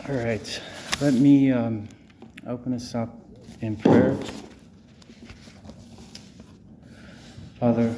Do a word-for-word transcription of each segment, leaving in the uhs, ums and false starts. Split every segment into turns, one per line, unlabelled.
All right, let me um, open us up in prayer. Father,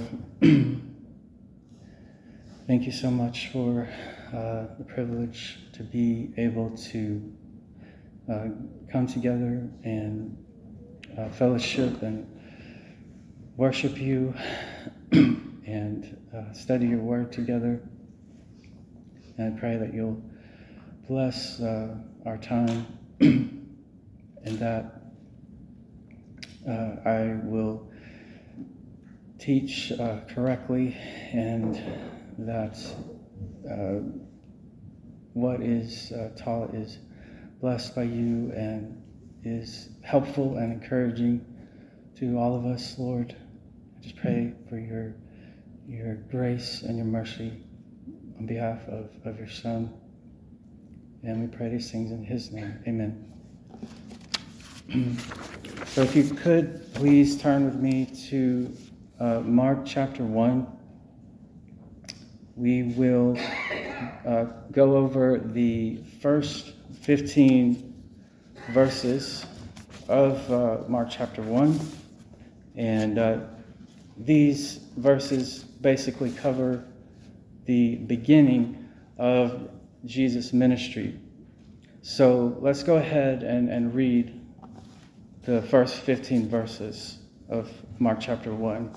thank you so much for uh, the privilege to be able to uh, come together and uh, fellowship and worship you and uh, study your word together. And I pray that you'll bless uh, our time and that uh, I will teach uh, correctly, and that uh, what is uh, taught is blessed by you and is helpful and encouraging to all of us, Lord. I just pray for your your grace and your mercy on behalf of, of your Son. And we pray these things in his name. Amen. So if you could please turn with me to uh, Mark chapter one. We will uh, go over the first fifteen verses of uh, Mark chapter one. And uh, these verses basically cover the beginning of Jesus' ministry. So let's go ahead and, and read the first fifteen verses of Mark chapter one.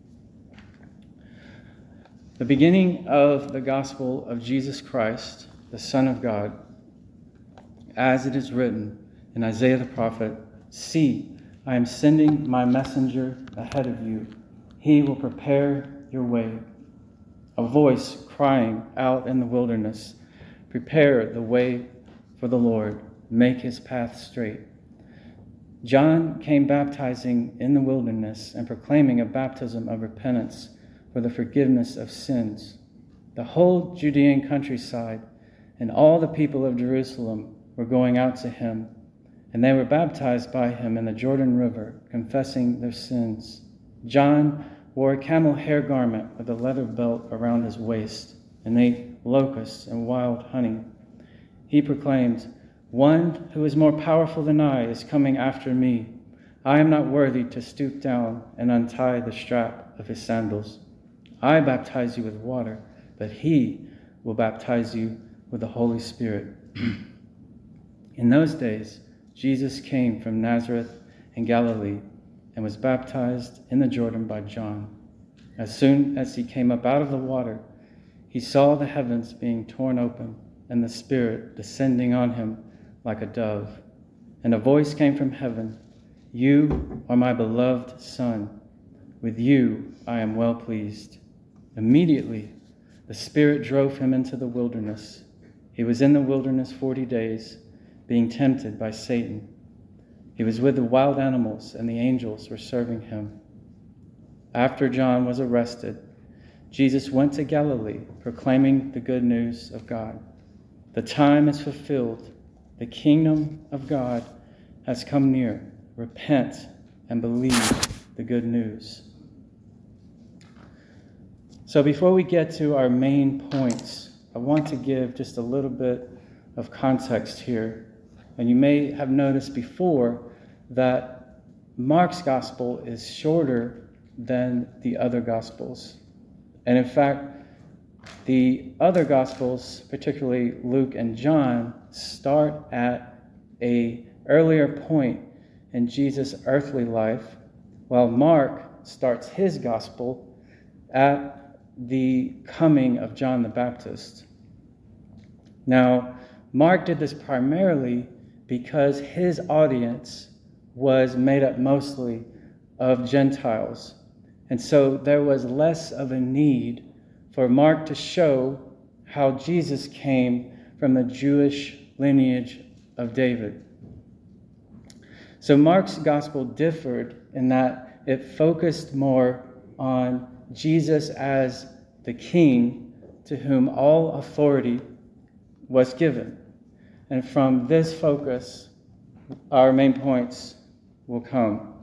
The beginning of the gospel of Jesus Christ, the Son of God, as it is written in Isaiah the prophet, "See, I am sending my messenger ahead of you. He will prepare your way." A voice crying out in the wilderness, "Prepare the way for the Lord, make his path straight." John came baptizing in the wilderness and proclaiming a baptism of repentance for the forgiveness of sins. The whole Judean countryside and all the people of Jerusalem were going out to him, and they were baptized by him in the Jordan River, confessing their sins. John wore a camel hair garment with a leather belt around his waist, and ate locusts and wild honey. He proclaimed, "One who is more powerful than I is coming after me. I am not worthy to stoop down and untie the strap of his sandals. I baptize you with water, but he will baptize you with the Holy Spirit." In those days, Jesus came from Nazareth in Galilee and was baptized in the Jordan by John. As soon as he came up out of the water, he saw the heavens being torn open and the Spirit descending on him like a dove. And a voice came from heaven, "You are my beloved Son. With you I am well pleased." Immediately the Spirit drove him into the wilderness. He was in the wilderness forty days, being tempted by Satan. He was with the wild animals, and the angels were serving him. After John was arrested, Jesus went to Galilee, proclaiming the good news of God. "The time is fulfilled. The kingdom of God has come near. Repent and believe the good news." So before we get to our main points, I want to give just a little bit of context here. And you may have noticed before that Mark's gospel is shorter than the other gospels. And in fact, the other gospels, particularly Luke and John, start at an earlier point in Jesus' earthly life, while Mark starts his gospel at the coming of John the Baptist. Now, Mark did this primarily because his audience was made up mostly of Gentiles. And so there was less of a need for Mark to show how Jesus came from the Jewish lineage of David. So Mark's gospel differed in that it focused more on Jesus as the king to whom all authority was given. And from this focus, our main points will come.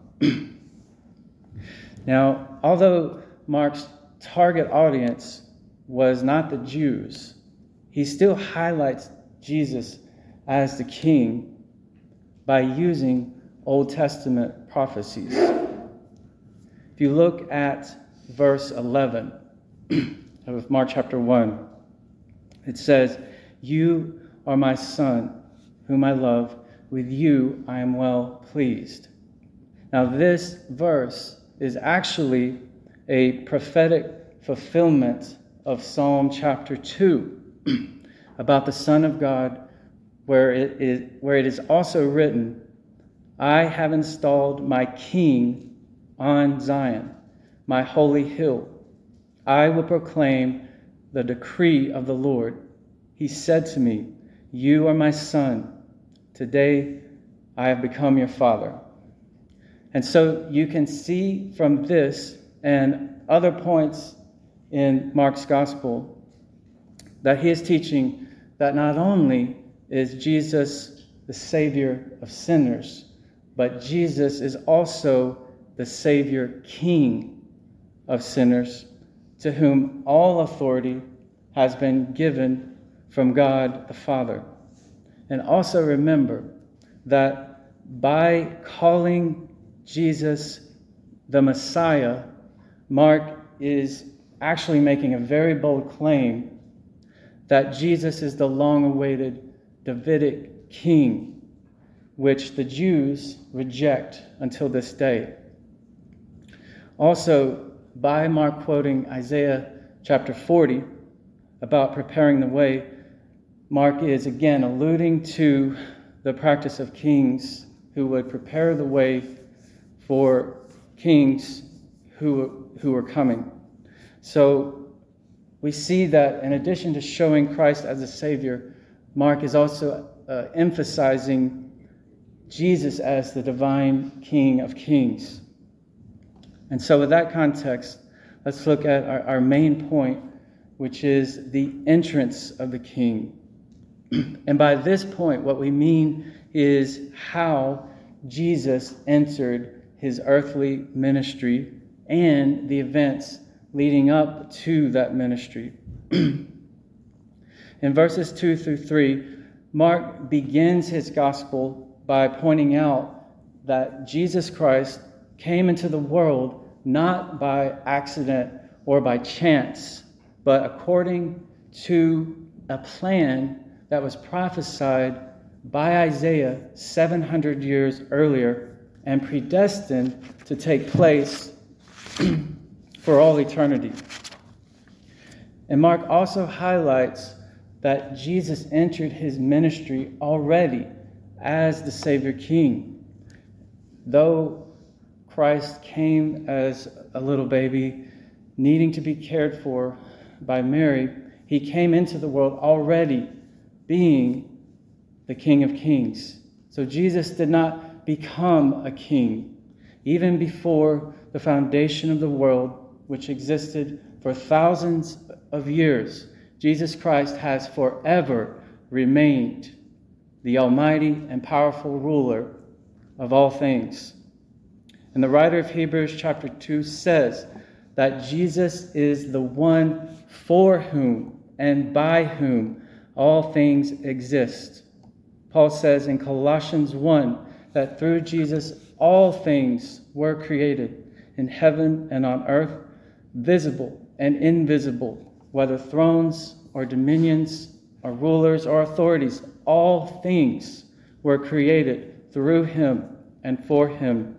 Now, although Mark's target audience was not the Jews, he still highlights Jesus as the king by using Old Testament prophecies. If you look at verse eleven of Mark chapter one, it says, "You are my son, whom I love. With you I am well pleased." Now this verse is actually a prophetic fulfillment of Psalm chapter two about the Son of God, where it is, where it is also written, "I have installed my king on Zion, my holy hill. I will proclaim the decree of the Lord. He said to me, 'You are my son. Today I have become your father.'" And so you can see from this and other points in Mark's gospel that he is teaching that not only is Jesus the Savior of sinners, but Jesus is also the Savior King of sinners, to whom all authority has been given from God the Father. And also remember that by calling Jesus the Messiah, Mark is actually making a very bold claim that Jesus is the long-awaited Davidic king, which the Jews reject until this day. Also, by Mark quoting Isaiah chapter forty about preparing the way, Mark is again alluding to the practice of kings who would prepare the way for kings who, who were coming. So we see that in addition to showing Christ as a Savior, Mark is also uh, emphasizing Jesus as the divine King of Kings. And so with that context, let's look at our, our main point, which is the entrance of the King. And by this point, what we mean is how Jesus entered his earthly ministry and the events leading up to that ministry. In verses two through three, Mark begins his gospel by pointing out that Jesus Christ came into the world not by accident or by chance, but according to a plan that was prophesied by Isaiah seven hundred years earlier and predestined to take place for all eternity. And Mark also highlights that Jesus entered his ministry already as the Savior King. Though Christ came as a little baby, needing to be cared for by Mary, he came into the world already being the King of Kings. So Jesus did not become a king even before the foundation of the world, which existed for thousands of years. Jesus Christ has forever remained the almighty and powerful ruler of all things. And the writer of Hebrews chapter two says that Jesus is the one for whom and by whom all things exist. Paul says in Colossians one that through Jesus all things were created in heaven and on earth, visible and invisible, whether thrones or dominions or rulers or authorities. All things were created through him and for him.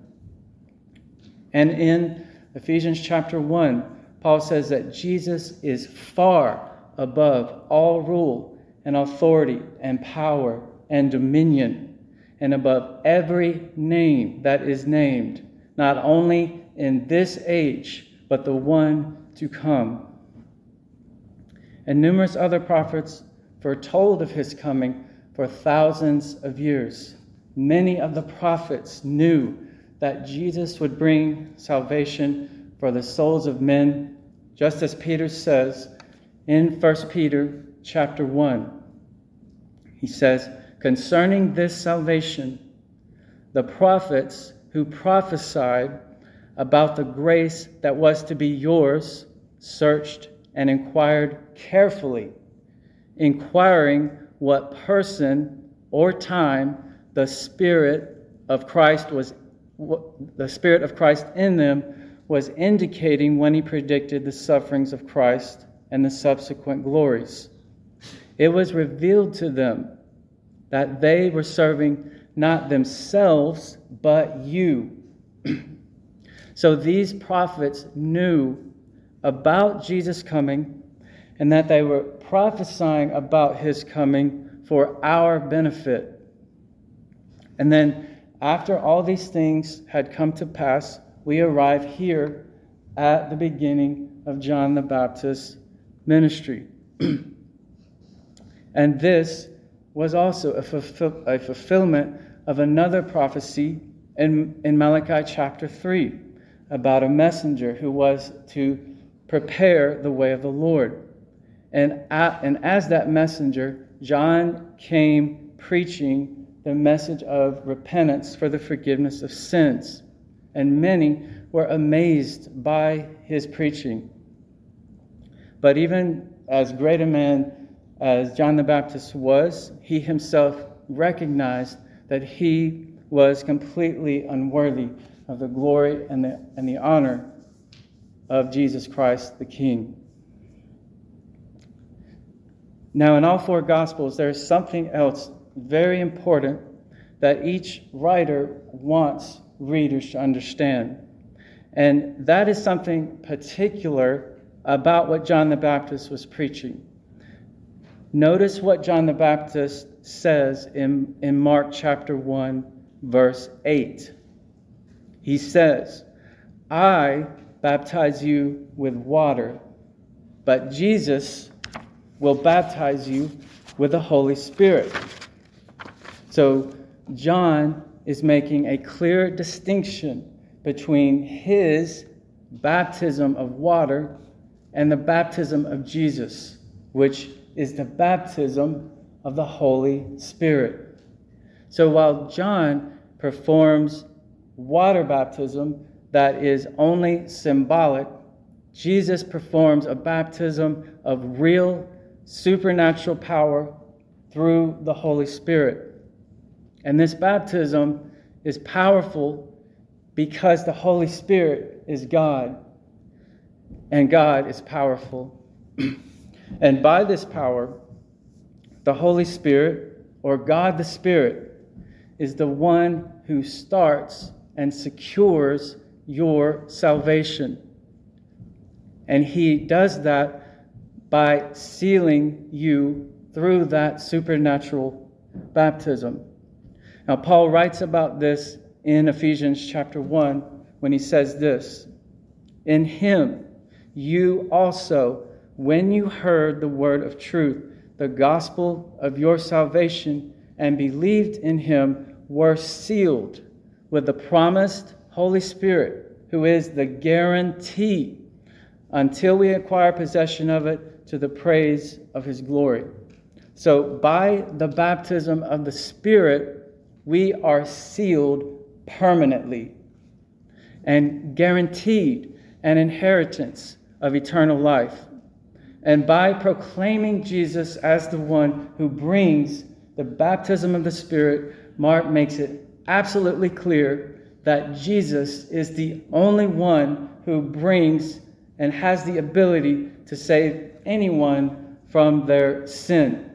And in Ephesians chapter one, Paul says that Jesus is far above all rule and authority and power and dominion, and above every name that is named, not only in this age, but the one to come. And numerous other prophets foretold of his coming for thousands of years. Many of the prophets knew that Jesus would bring salvation for the souls of men, just as Peter says in First Peter chapter one. He says, "Concerning this salvation, the prophets who prophesied about the grace that was to be yours searched and inquired carefully, inquiring what person or time the Spirit of Christ was the Spirit of Christ in them was indicating when he predicted the sufferings of Christ and the subsequent glories. It was revealed to them that they were serving not themselves, but you. So these prophets knew about Jesus coming and that they were prophesying about his coming for our benefit. And then after all these things had come to pass, we arrive here at the beginning of John the Baptist's ministry. And this was also a, fulfill, a fulfillment of another prophecy in, in Malachi chapter three about a messenger who was to prepare the way of the Lord. And, at, and as that messenger, John came preaching the message of repentance for the forgiveness of sins. And many were amazed by his preaching. But even as great a man as John the Baptist was, he himself recognized that he was completely unworthy of the glory and the, and the honor of Jesus Christ the King. Now, in all four Gospels, there is something else very important that each writer wants readers to understand. And that is something particular about what John the Baptist was preaching. Notice what John the Baptist says in, in Mark chapter one, verse eight. He says, I baptize you with water, but Jesus will baptize you with the Holy Spirit. So John is making a clear distinction between his baptism of water and the baptism of Jesus, which is the baptism of the Holy Spirit. So while John performs water baptism that is only symbolic, Jesus performs a baptism of real supernatural power through the Holy Spirit. And this baptism is powerful because the Holy Spirit is God, and God is powerful. And by this power, the Holy Spirit, or God the Spirit, is the one who starts and secures your salvation. And he does that by sealing you through that supernatural baptism. Now, Paul writes about this in Ephesians chapter one when he says this, in him you also, when you heard the word of truth, the gospel of your salvation, and believed in him, were sealed with the promised Holy Spirit, who is the guarantee until we acquire possession of it to the praise of his glory. So by the baptism of the Spirit, we are sealed permanently and guaranteed an inheritance of eternal life. And by proclaiming Jesus as the one who brings the baptism of the Spirit, Mark makes it absolutely clear that Jesus is the only one who brings and has the ability to save anyone from their sin.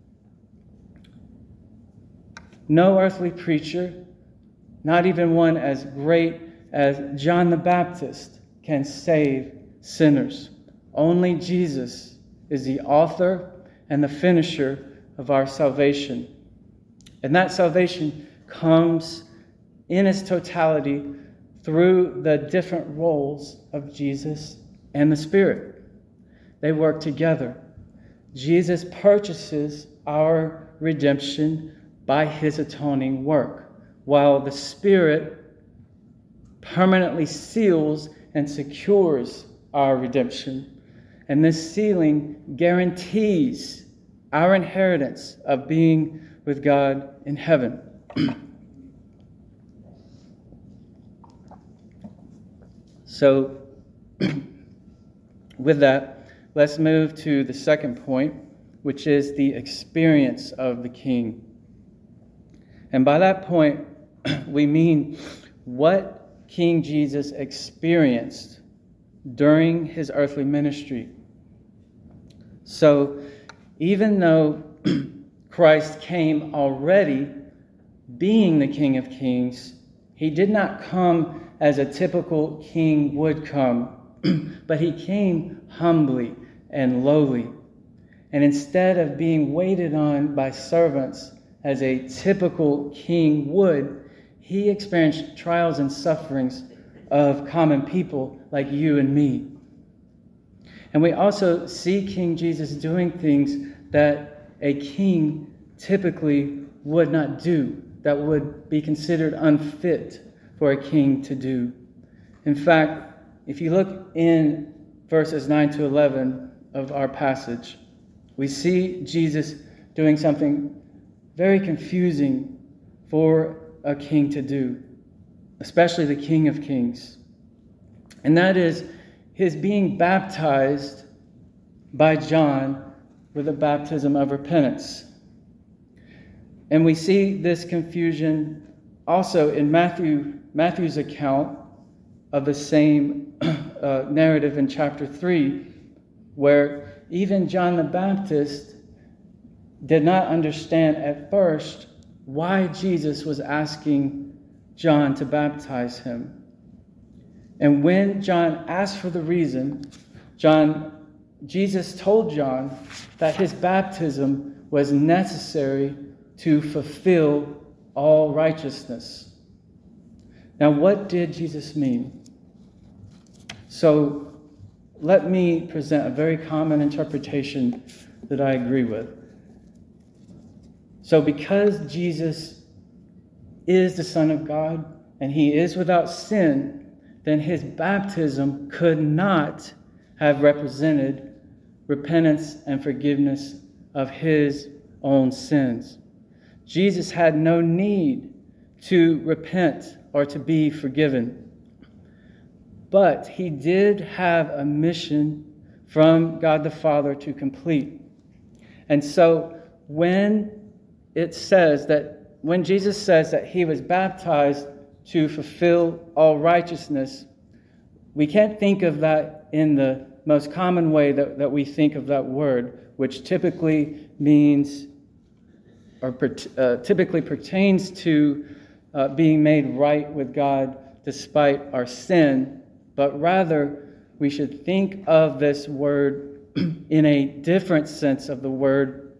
No earthly preacher, not even one as great as John the Baptist, can save sinners. Only Jesus is the author and the finisher of our salvation. And that salvation comes in its totality through the different roles of Jesus and the Spirit. They work together. Jesus purchases our redemption by his atoning work, while the Spirit permanently seals and secures our redemption. And this sealing guarantees our inheritance of being with God in heaven. So, with that, let's move to the second point, which is the experience of the King. And by that point, we mean what King Jesus experienced during his earthly ministry. So, even though Christ came already being the King of Kings, he did not come as a typical king would come, but he came humbly and lowly. And instead of being waited on by servants as a typical king would, he experienced trials and sufferings of common people like you and me. And we also see King Jesus doing things that a king typically would not do, that would be considered unfit for a king to do. In fact, if you look in verses nine to eleven of our passage, we see Jesus doing something very confusing for a king to do, especially the King of Kings. And that is his being baptized by John with a baptism of repentance. And we see this confusion also in Matthew Matthew's account of the same uh, narrative in chapter three, where even John the Baptist did not understand at first why Jesus was asking John to baptize him. And when John asked for the reason, John, Jesus told John that his baptism was necessary to fulfill all righteousness. Now, what did Jesus mean? So, let me present a very common interpretation that I agree with. So, because Jesus is the Son of God and he is without sin, then his baptism could not have represented repentance and forgiveness of his own sins. Jesus had no need to repent or to be forgiven. But he did have a mission from God the Father to complete. And so when it says that, when Jesus says that he was baptized to fulfill all righteousness, we can't think of that in the most common way that, that we think of that word, which typically means or uh, typically pertains to uh, being made right with God despite our sin, but rather we should think of this word in a different sense of the word,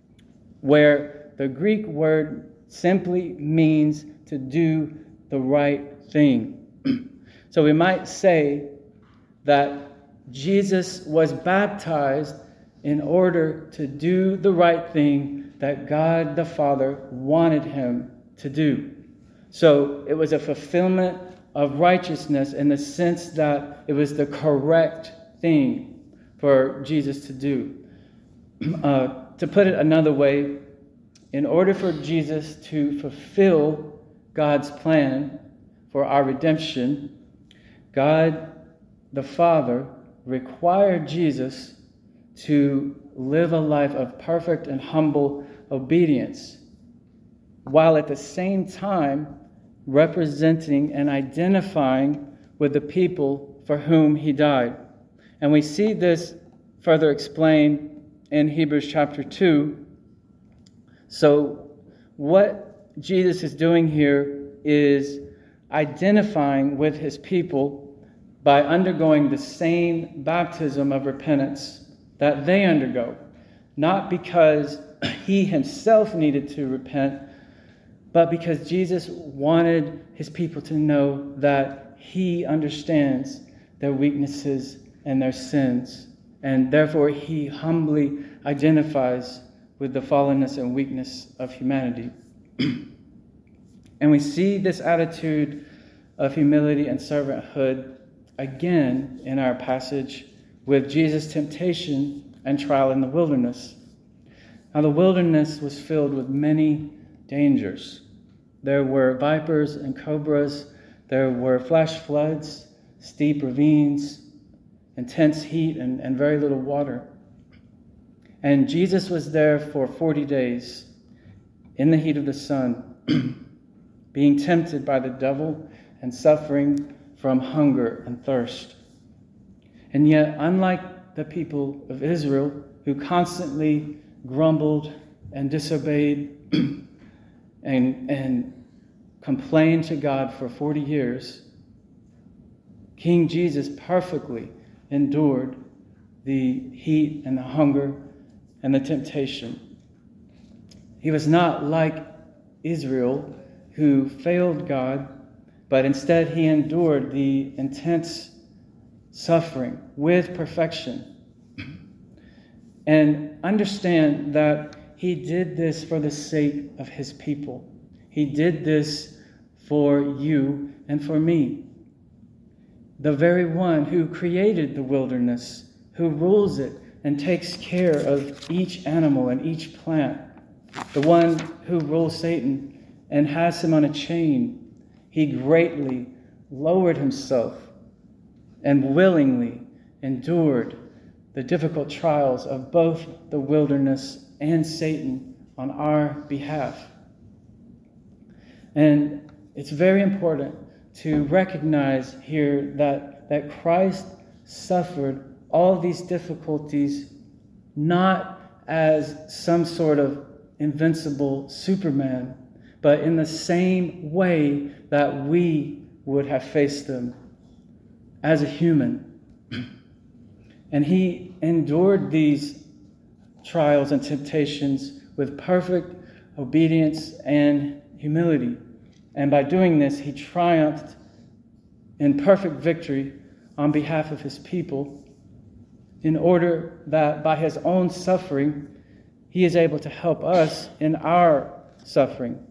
where the Greek word simply means to do the right thing. So we might say that Jesus was baptized in order to do the right thing that God the Father wanted him to do. So it was a fulfillment of righteousness in the sense that it was the correct thing for Jesus to do. Uh, to put it another way, in order for Jesus to fulfill God's plan for our redemption, God the Father required Jesus to live a life of perfect and humble obedience, while at the same time representing and identifying with the people for whom he died. And we see this further explained in Hebrews chapter two. So what Jesus is doing here is identifying with his people by undergoing the same baptism of repentance that they undergo. Not because he himself needed to repent, but because Jesus wanted his people to know that he understands their weaknesses and their sins. And therefore he humbly identifies with the fallenness and weakness of humanity. And we see this attitude of humility and servanthood again in our passage with Jesus' temptation and trial in the wilderness. Now, the wilderness was filled with many dangers. There were vipers and cobras. There were flash floods, steep ravines, intense heat, and, and very little water. And Jesus was there for forty days in the heat of the sun, being tempted by the devil and suffering from hunger and thirst. And yet, unlike the people of Israel, who constantly grumbled and disobeyed and, and complained to God for forty years, King Jesus perfectly endured the heat and the hunger and the temptation. He was not like Israel, who failed God, but instead he endured the intense suffering with perfection. And understand that he did this for the sake of his people. He did this for you and for me. The very one who created the wilderness, who rules it and takes care of each animal and each plant, the one who rules Satan and has him on a chain, he greatly lowered himself and willingly endured the difficult trials of both the wilderness and Satan on our behalf. And it's very important to recognize here that, that Christ suffered all these difficulties not as some sort of invincible Superman, but in the same way that we would have faced them as a human. And he endured these trials and temptations with perfect obedience and humility. And by doing this, he triumphed in perfect victory on behalf of his people, in order that by his own suffering, he is able to help us in our suffering.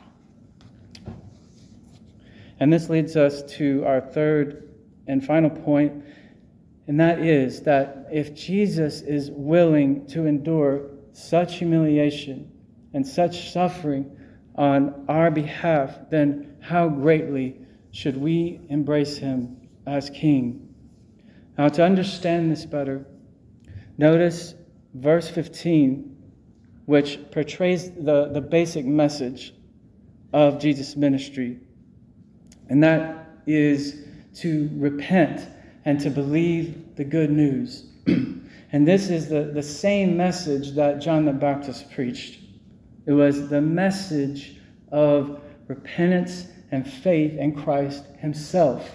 And this leads us to our third and final point, and that is that if Jesus is willing to endure such humiliation and such suffering on our behalf, then how greatly should we embrace him as King? Now, to understand this better, notice verse fifteen, which portrays the, the basic message of Jesus' ministry. And that is to repent and to believe the good news. And this is the, the same message that John the Baptist preached. It was the message of repentance and faith in Christ himself.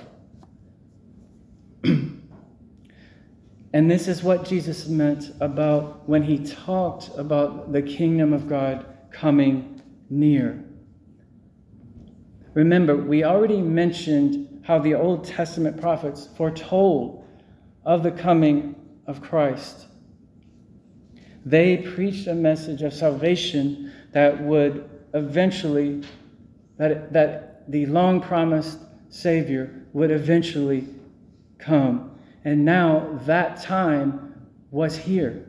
And this is what Jesus meant about when he talked about the kingdom of God coming near. Remember, we already mentioned how the Old Testament prophets foretold of the coming of Christ. They preached a message of salvation that would eventually, that, that the long-promised Savior would eventually come. And now that time was here.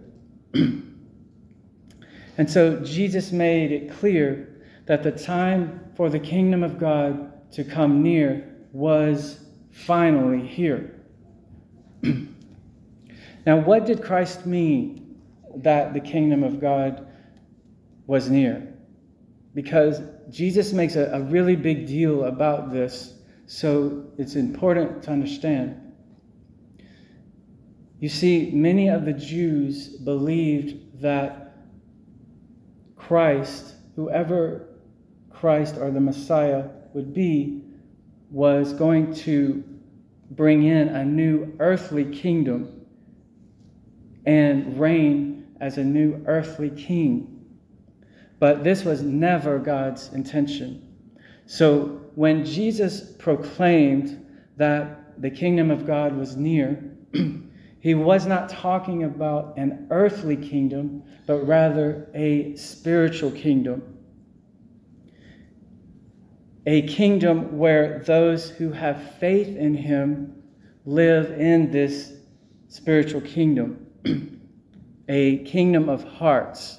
And so Jesus made it clear that the time for the kingdom of God to come near was finally here. Now, what did Christ mean that the kingdom of God was near? Because Jesus makes a, a really big deal about this, so it's important to understand. You see, many of the Jews believed that Christ, whoever Christ or the Messiah would be, was going to bring in a new earthly kingdom and reign as a new earthly king. But this was never God's intention. So when Jesus proclaimed that the kingdom of God was near, he was not talking about an earthly kingdom, but rather a spiritual kingdom. A kingdom where those who have faith in him live in this spiritual kingdom. A kingdom of hearts.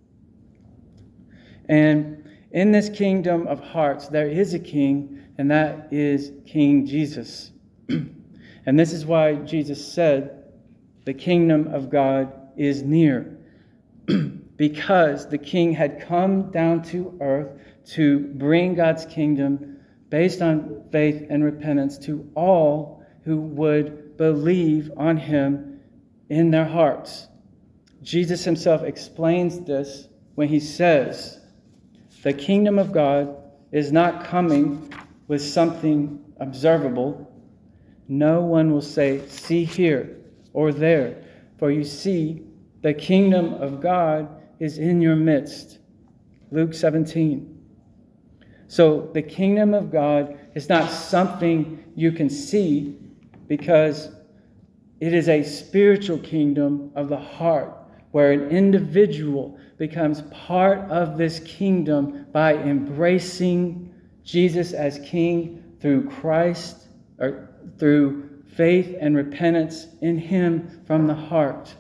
And in this kingdom of hearts, there is a king, and that is King Jesus. And this is why Jesus said, the kingdom of God is near. Because the king had come down to earth to bring God's kingdom based on faith and repentance to all who would believe on him in their hearts. Jesus himself explains this when he says, the kingdom of God is not coming with something observable. No one will say, see here or there, for you see, the kingdom of God is in your midst. Luke seventeen. So the kingdom of God is not something you can see, because it is a spiritual kingdom of the heart, where an individual becomes part of this kingdom by embracing Jesus as King through Christ, or through faith and repentance in him from the heart.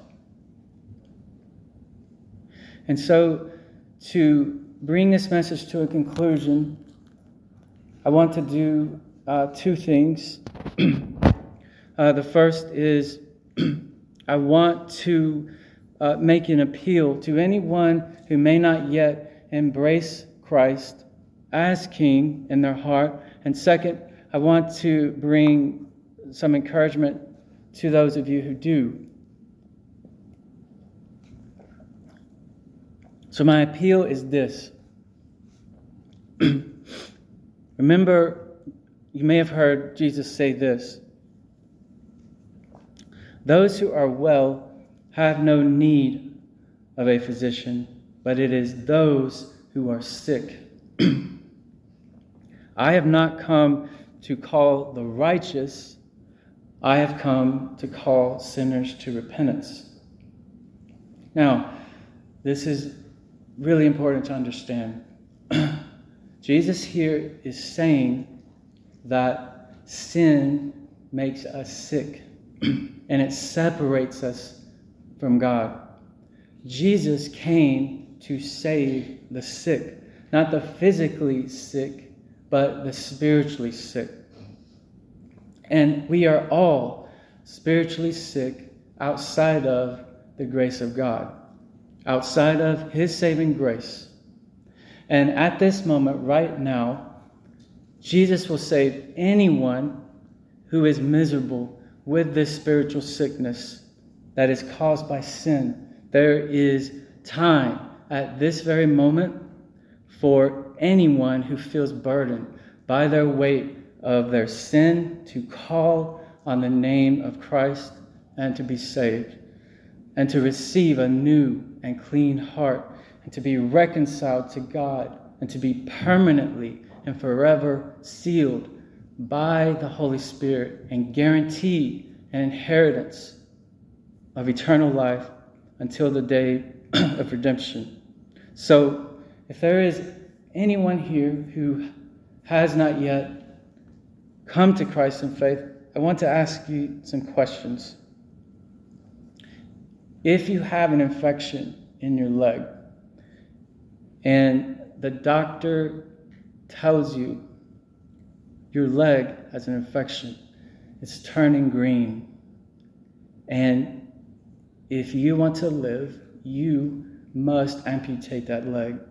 And so, to bring this message to a conclusion, I want to do uh, two things. uh, the first is I want to uh, make an appeal to anyone who may not yet embrace Christ as King in their heart. And second, I want to bring some encouragement to those of you who do. So my appeal is this. Remember, you may have heard Jesus say this: those who are well have no need of a physician, but it is those who are sick. I have not come to call the righteous, I have come to call sinners to repentance. Now, this is really important to understand. Jesus here is saying that sin makes us sick and it separates us from God. Jesus came to save the sick, not the physically sick, but the spiritually sick. And we are all spiritually sick outside of the grace of God, outside of his saving grace. And at this moment, right now, Jesus will save anyone who is miserable with this spiritual sickness that is caused by sin. There is time at this very moment for anyone who feels burdened by their weight of their sin to call on the name of Christ and to be saved, and to receive a new and clean heart, and to be reconciled to God, and to be permanently and forever sealed by the Holy Spirit and guaranteed an inheritance of eternal life until the day of redemption. So, if there is anyone here who has not yet come to Christ in faith, I want to ask you some questions. If you have an infection in your leg and the doctor tells you your leg has an infection, it's turning green, and if you want to live, you must amputate that leg.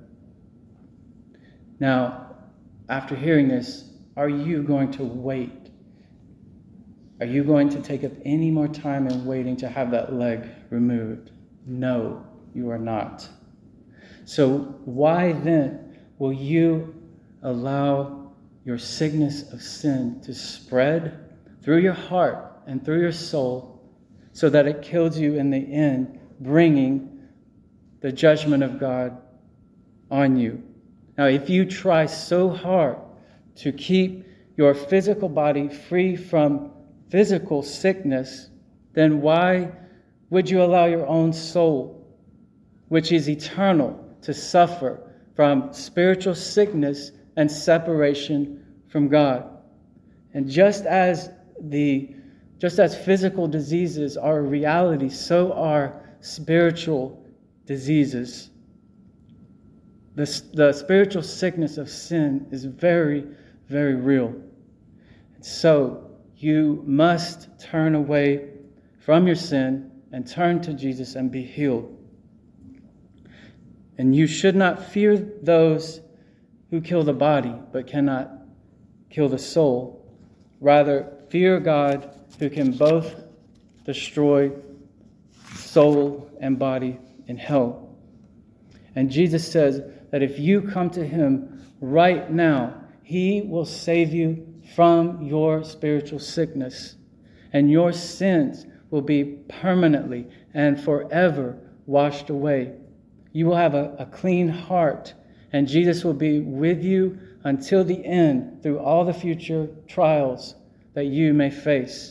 Now, after hearing this, are you going to wait? Are you going to take up any more time in waiting to have that leg removed? No, you are not. So why then will you allow your sickness of sin to spread through your heart and through your soul so that it kills you in the end, bringing the judgment of God on you? Now, if you try so hard to keep your physical body free from physical sickness, then why would you allow your own soul, which is eternal, to suffer from spiritual sickness and separation from God? And just as the just as physical diseases are a reality, so are spiritual diseases. The, the spiritual sickness of sin is very, very real. And so you must turn away from your sin and turn to Jesus and be healed. And you should not fear those who kill the body but cannot kill the soul. Rather, fear God who can both destroy soul and body in hell. And Jesus says that if you come to him right now, he will save you from your spiritual sickness, and your sins will be permanently and forever washed away. You will have a, a clean heart, and Jesus will be with you until the end through all the future trials that you may face.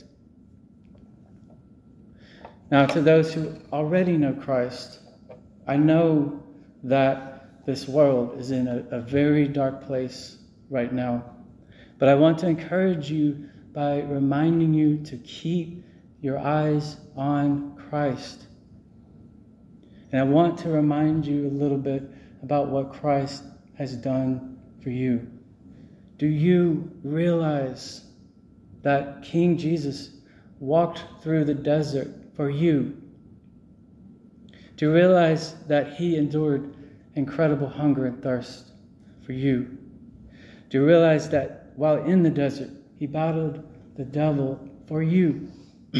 Now, to those who already know Christ, I know that this world is in a, a very dark place right now. But I want to encourage you by reminding you to keep your eyes on Christ. And I want to remind you a little bit about what Christ has done for you. Do you realize that King Jesus walked through the desert for you? Do you realize that he endured incredible hunger and thirst for you? Do you realize that while in the desert, he battled the devil for you? Do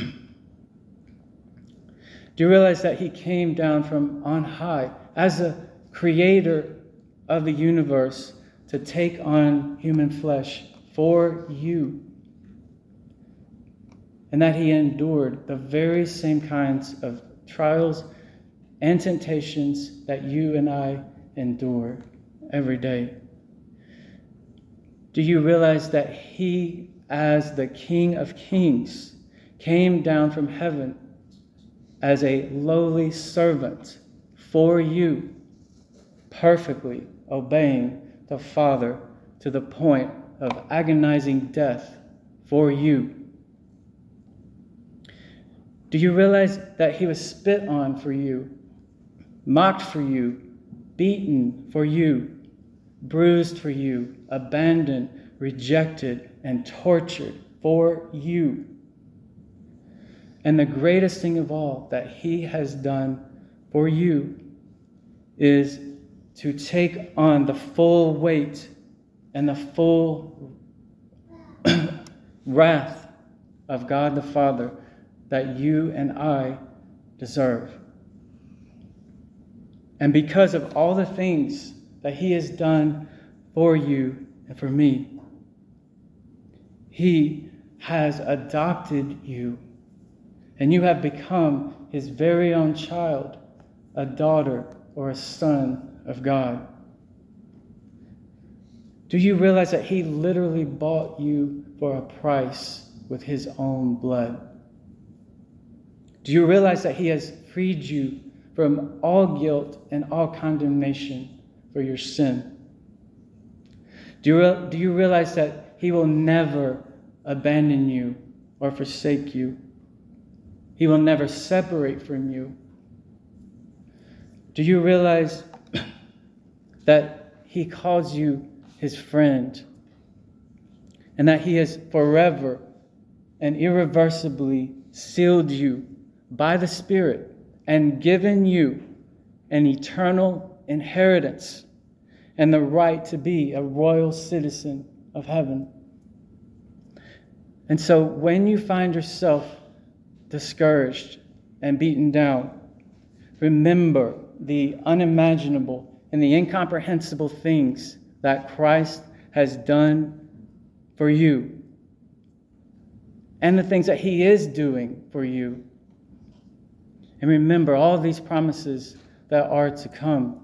you realize that he came down from on high as a creator of the universe to take on human flesh for you? And that he endured the very same kinds of trials and temptations that you and I endure every day? Do you realize that he, as the King of Kings, came down from heaven as a lowly servant for you, perfectly obeying the Father to the point of agonizing death for you? Do you realize that he was spit on for you, mocked for you, beaten for you, bruised for you, abandoned, rejected, and tortured for you? And the greatest thing of all that he has done for you is to take on the full weight and the full wrath of God the Father that you and I deserve. And because of all the things that he has done for you and for me, he has adopted you, and you have become his very own child, a daughter or a son of God. Do you realize that he literally bought you for a price with his own blood? Do you realize that he has freed you from all guilt and all condemnation for your sin? Do you, re- do you realize that he will never abandon you or forsake you? He will never separate from you. Do you realize that he calls you his friend, and that he has forever and irreversibly sealed you by the Spirit and given you an eternal inheritance and the right to be a royal citizen of heaven? And so when you find yourself discouraged and beaten down, remember the unimaginable and the incomprehensible things that Christ has done for you, and the things that he is doing for you. And remember all these promises that are to come.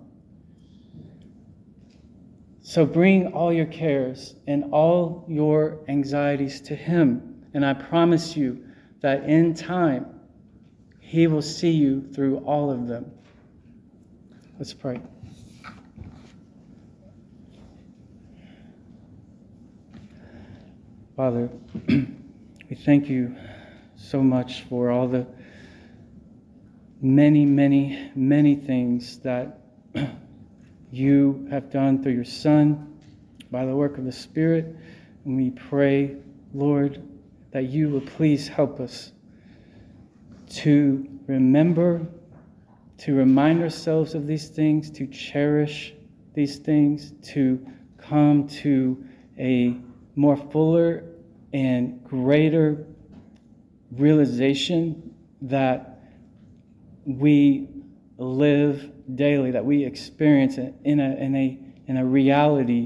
So bring all your cares and all your anxieties to him, and I promise you that in time, he will see you through all of them. Let's pray. Father, we thank you so much for all the many, many, many things that you have done through your Son by the work of the Spirit. And we pray, Lord, that you would please help us to remember, to remind ourselves of these things, to cherish these things, to come to a more fuller and greater realization that we live daily, that we experience it in a in a in a reality,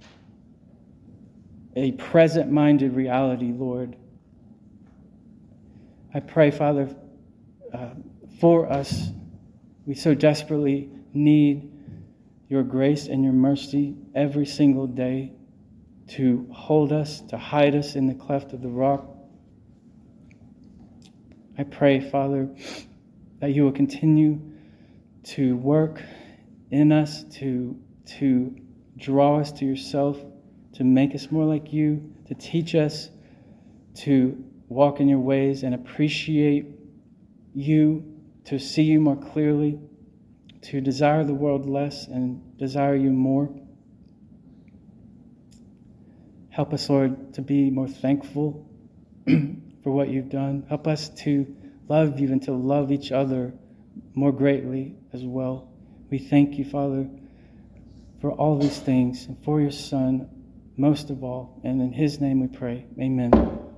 a present-minded reality, Lord. I pray, Father, uh, for us. We so desperately need your grace and your mercy every single day to hold us, to hide us in the cleft of the rock. I pray, Father, that you will continue to work in us, to, to draw us to yourself, to make us more like you, to teach us to walk in your ways and appreciate you, to see you more clearly, to desire the world less and desire you more. Help us, Lord, to be more thankful for what you've done. Help us to love you and to love each other more greatly as well. We thank you, Father, for all these things and for your Son most of all. And in his name we pray. Amen.